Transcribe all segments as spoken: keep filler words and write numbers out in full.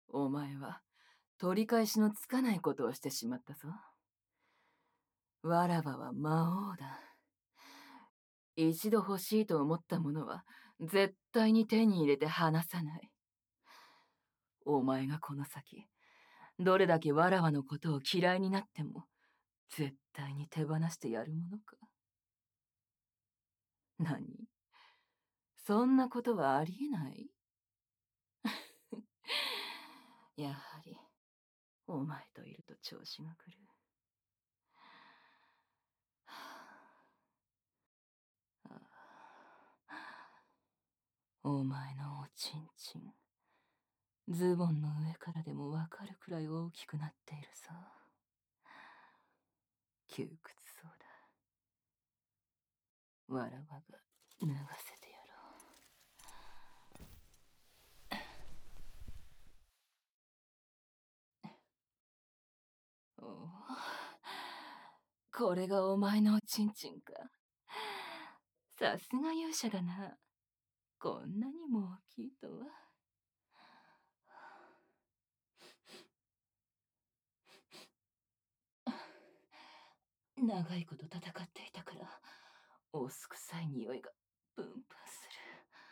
お前は取り返しのつかないことをしてしまったぞ。わらわは魔王だ。一度欲しいと思ったものは絶対に手に入れて離さない。お前がこの先、どれだけわらわのことを嫌いになっても、絶対に手放してやるものか。何？そんなことはありえない？やはり、お前といると調子が来る。お前のおちんちん、ズボンの上からでもわかるくらい大きくなっているぞ。窮屈そうだ。わらわが脱がせてやろう。おお、これがお前のおちんちんか。さすが勇者だな。こんなにも大きいとは。長いこと戦っていたから、おす臭い匂いがプンプンする。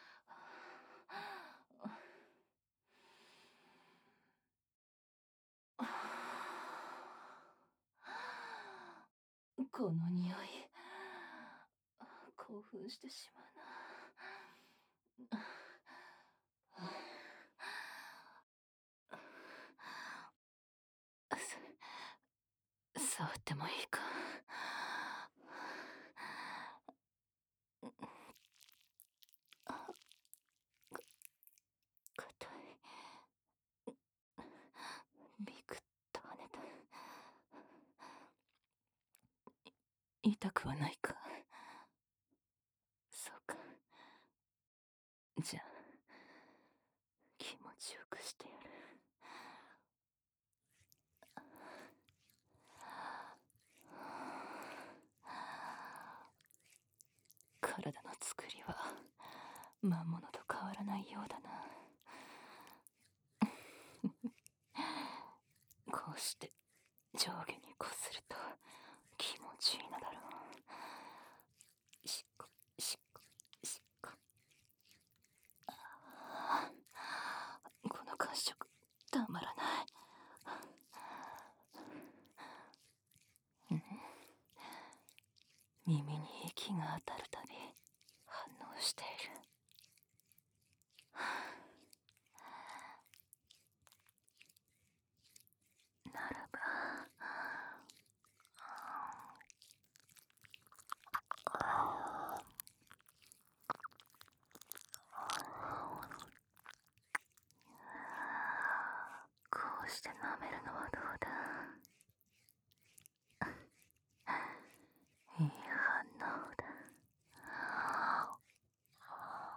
この匂い、興奮してしまうな。さ触ってもいいか。硬い。びくっと跳ねた。痛くはないか。そうか。じゃあ気持ちよくしてやる。体の作りは魔物と変わらないようだな。こうして上下にこすると気持ちいいのだろう。しっこしっこしっこ。ああ、この感触たまらない。うん、耳に息が当たるたび反応している。ならばこうして舐めるのはどうだ。いい反応だ。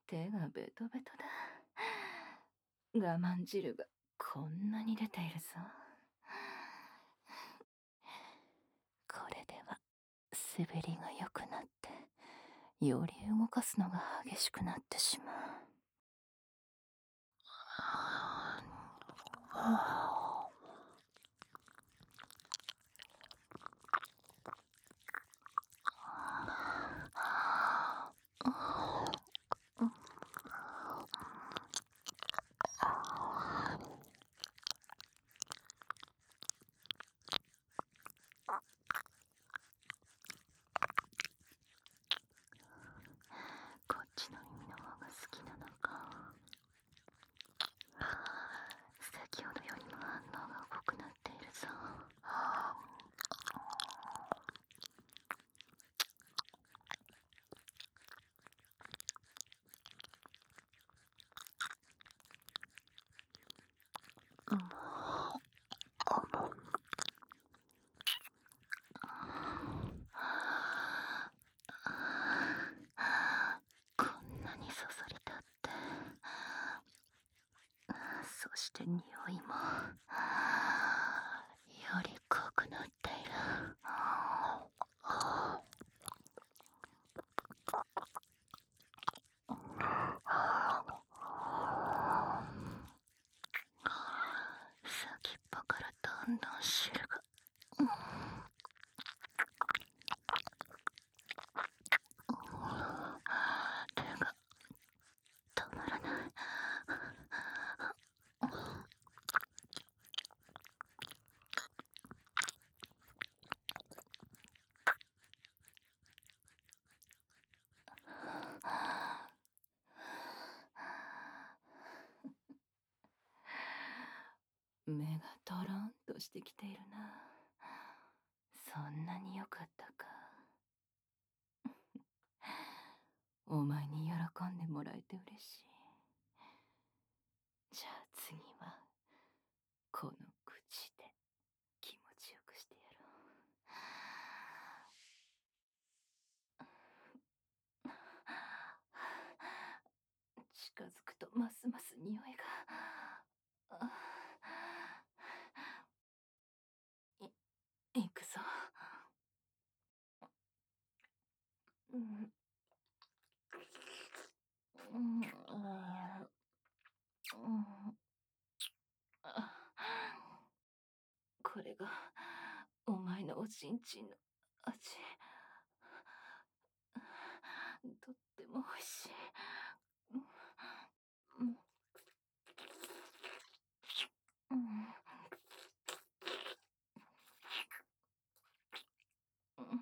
手がベトベトだ。我慢汁がこんなに出ているぞ。これでは滑りが良くなって、より動かすのが激しくなってしまう。こっちの耳の方が好きなのか。先ほどよりも反応が濃くなっているぞ。こんなにそそり立って、そして匂いもより濃くなっている。先っぽからどんどん汁が。手が止まらない。目がトロンとしてきているな。そんなに良かったか。お前に喜んでもらえて嬉しい。じゃあ次はこの口で気持ちよくしてやろう。近づくとますます匂いが。い、行くぞ。うんうんこれがお前のおちんちんの味。とっても美味しい。うんうんうん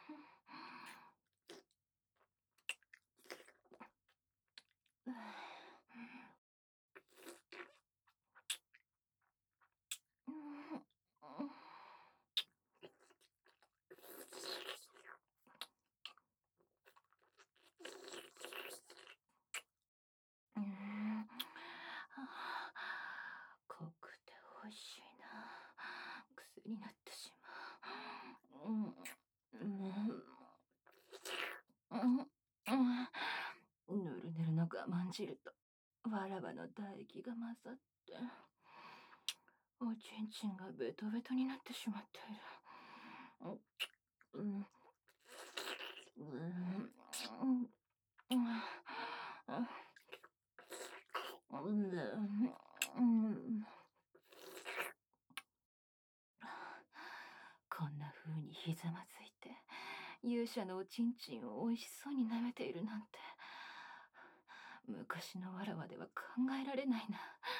うん濃くて美味しいな。癖になってしまう。うんうんうんうんぬるぬるの我慢汁とわらわの唾液が混ざって、おちんちんがベトベトになってしまっている。うんうんうんうんこんな風にひざまずいて勇者のおちんちんを美味しそうに舐めているなんて、昔のわらわでは考えられないな。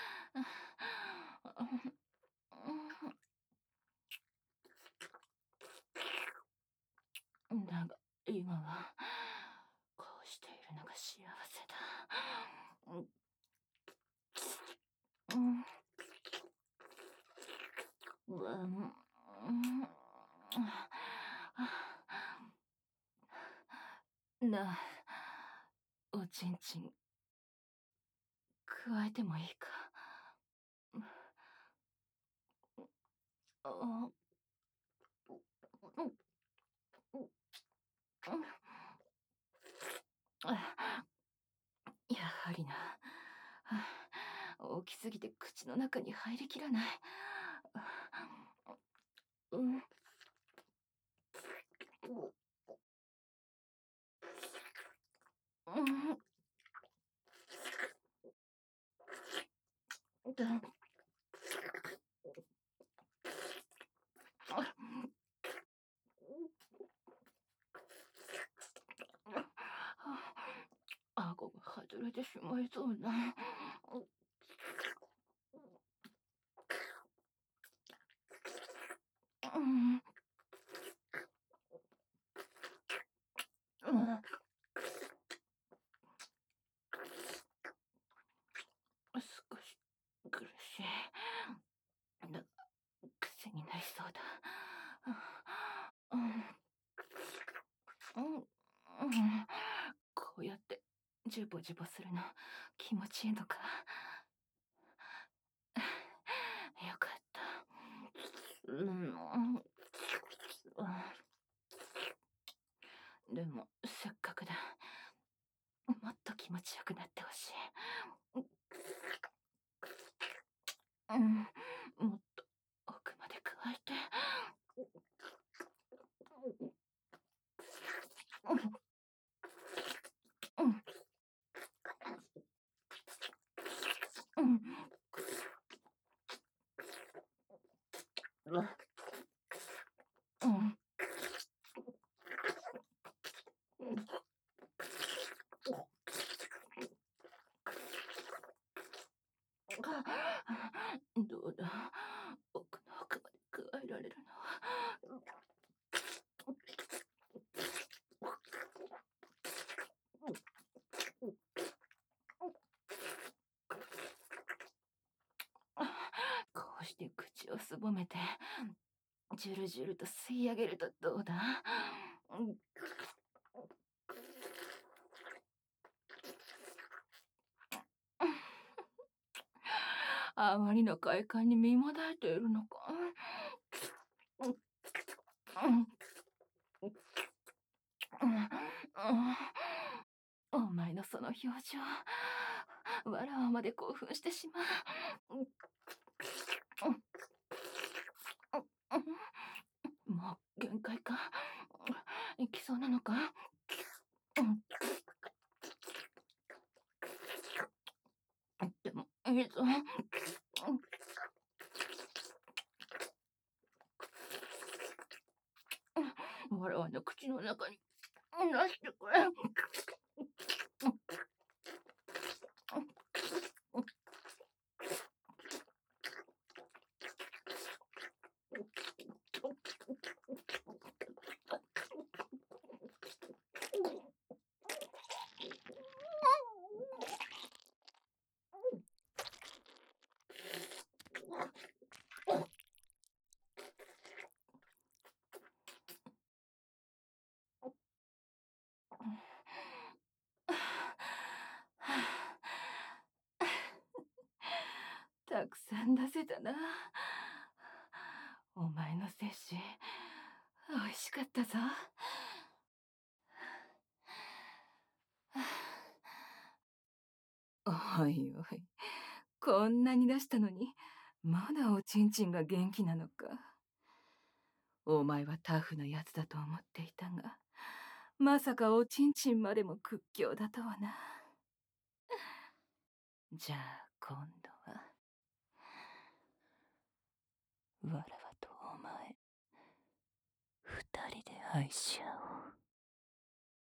だが今はこうしているのが幸せだ。うんうんなあ、おちんちん加えてもいいか。あよ大きすぎて口の中に入りきらない。うん。うん。だ。顎が外れてしまいそうだ。うん。うん。少し苦しい。だが、癖になりそうだ。うん。うん。うん。こうやってジュボジュボするの気持ちいいのか。よかった。うん。でも、せっかくだ。もっと気持ちよくなってほしい。うん。もっと奥まで加えて。うん。うん。うん。うん。どうだ、奥の奥まで加えられるのは。こうして口をすぼめて、ジュルジュルと吸い上げるとどうだ。あまりの快感に身もだえているのか。うん。うん。お前のその表情、わらわまで興奮してしまう。もう限界か。いきそうなのか。でもいいぞ。わらわの口の中に出してくれ。たくさん出せたな。お前の摂取、美味しかったぞ。おいおい、こんなに出したのに、まだおちんちんが元気なのか。お前はタフなやつだと思っていたが、まさかおちんちんまでも屈強だとはな。じゃあ今度は、わらわとお前、二人で愛し合おう。